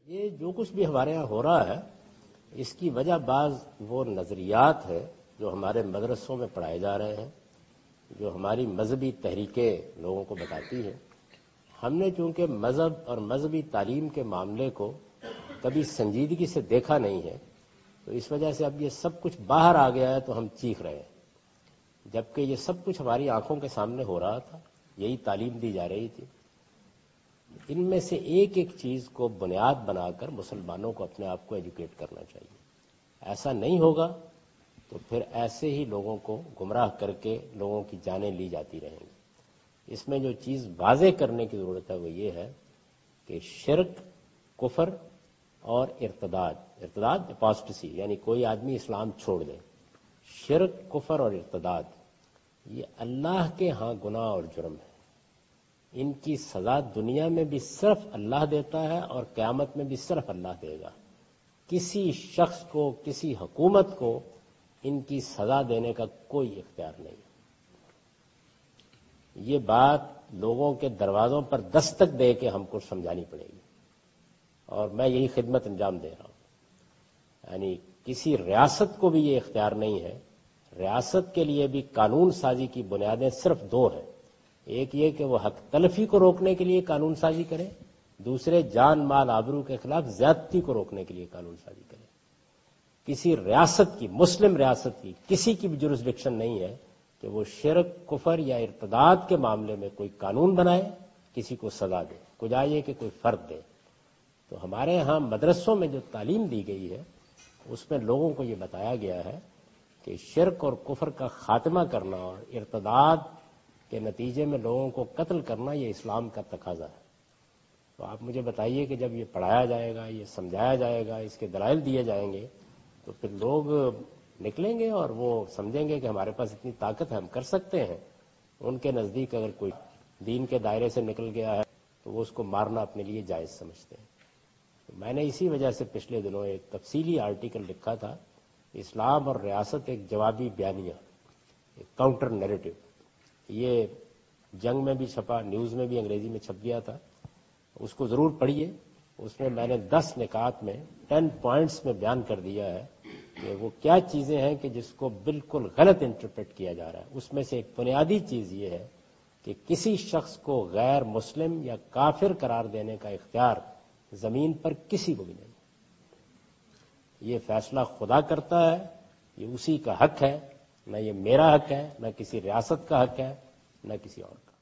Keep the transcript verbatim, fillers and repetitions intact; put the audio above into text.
یہ جو کچھ بھی ہمارے یہاں ہو رہا ہے اس کی وجہ بعض وہ نظریات ہے جو ہمارے مدرسوں میں پڑھائے جا رہے ہیں، جو ہماری مذہبی تحریکیں لوگوں کو بتاتی ہیں۔ ہم نے چونکہ مذہب اور مذہبی تعلیم کے معاملے کو کبھی سنجیدگی سے دیکھا نہیں ہے، تو اس وجہ سے اب یہ سب کچھ باہر آ گیا ہے تو ہم چیخ رہے ہیں، جبکہ یہ سب کچھ ہماری آنکھوں کے سامنے ہو رہا تھا، یہی تعلیم دی جا رہی تھی۔ ان میں سے ایک ایک چیز کو بنیاد بنا کر مسلمانوں کو اپنے آپ کو ایجوکیٹ کرنا چاہیے۔ ایسا نہیں ہوگا تو پھر ایسے ہی لوگوں کو گمراہ کر کے لوگوں کی جانیں لی جاتی رہیں گی۔ اس میں جو چیز واضح کرنے کی ضرورت ہے وہ یہ ہے کہ شرک، کفر اور ارتداد ارتداد اپاسٹسی یعنی کوئی آدمی اسلام چھوڑ دے، شرک، کفر اور ارتداد یہ اللہ کے ہاں گناہ اور جرم ہے۔ ان کی سزا دنیا میں بھی صرف اللہ دیتا ہے اور قیامت میں بھی صرف اللہ دے گا۔ کسی شخص کو، کسی حکومت کو ان کی سزا دینے کا کوئی اختیار نہیں۔ یہ بات لوگوں کے دروازوں پر دستک دے کے ہم کو سمجھانی پڑے گی، اور میں یہی خدمت انجام دے رہا ہوں۔ یعنی کسی ریاست کو بھی یہ اختیار نہیں ہے۔ ریاست کے لیے بھی قانون سازی کی بنیادیں صرف دو ہیں، ایک یہ کہ وہ حق تلفی کو روکنے کے لیے قانون سازی کرے، دوسرے جان مال آبرو کے خلاف زیادتی کو روکنے کے لیے قانون سازی کرے۔ کسی ریاست کی، مسلم ریاست کی کسی کی بھی جورسڈکشن نہیں ہے کہ وہ شرک، کفر یا ارتداد کے معاملے میں کوئی قانون بنائے، کسی کو سزا دے، کجا یہ کہ کوئی فرد دے۔ تو ہمارے ہاں مدرسوں میں جو تعلیم دی گئی ہے اس میں لوگوں کو یہ بتایا گیا ہے کہ شرک اور کفر کا خاتمہ کرنا اور ارتداد کے نتیجے میں لوگوں کو قتل کرنا یہ اسلام کا تقاضا ہے۔ تو آپ مجھے بتائیے کہ جب یہ پڑھایا جائے گا، یہ سمجھایا جائے گا، اس کے دلائل دیے جائیں گے تو پھر لوگ نکلیں گے اور وہ سمجھیں گے کہ ہمارے پاس اتنی طاقت ہے، ہم کر سکتے ہیں۔ ان کے نزدیک اگر کوئی دین کے دائرے سے نکل گیا ہے تو وہ اس کو مارنا اپنے لیے جائز سمجھتے ہیں۔ تو میں نے اسی وجہ سے پچھلے دنوں ایک تفصیلی آرٹیکل لکھا تھا، اسلام اور ریاست ایک جوابی بیانیہ، ایک کاؤنٹر نیریٹو۔ یہ جنگ میں بھی چھپا، نیوز میں بھی انگریزی میں چھپ گیا تھا، اس کو ضرور پڑھیے۔ اس میں میں نے دس نکات میں ٹین پوائنٹس میں بیان کر دیا ہے کہ وہ کیا چیزیں ہیں کہ جس کو بالکل غلط انٹرپریٹ کیا جا رہا ہے۔ اس میں سے ایک بنیادی چیز یہ ہے کہ کسی شخص کو غیر مسلم یا کافر قرار دینے کا اختیار زمین پر کسی کو بھی نہیں۔ یہ فیصلہ خدا کرتا ہے، یہ اسی کا حق ہے، نہ یہ میرا حق ہے، نہ کسی ریاست کا حق ہے، نہ کسی اور کا۔